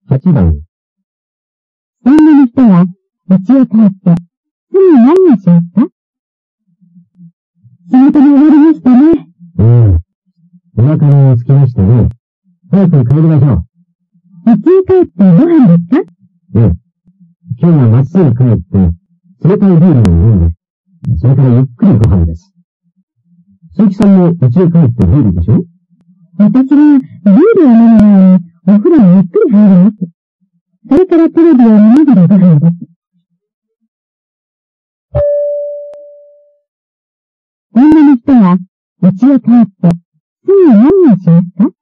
8番。 女の人は、家へ帰って、すぐ何をしますか？仕事が終わりましたね。 お腹が空きましたね。早く帰りましょう。 家へ帰ってご飯ですか？ 今日はまっすぐ帰って、冷たいビールを飲んで、それからゆっくりご飯です。鈴木さんも家へ帰ってビールでしょ？ 私はビールを飲む前にお風呂にゆっくり入ります。それからテレビを見ながらご飯です。女の人は家へ帰ってすぐ何をしますか？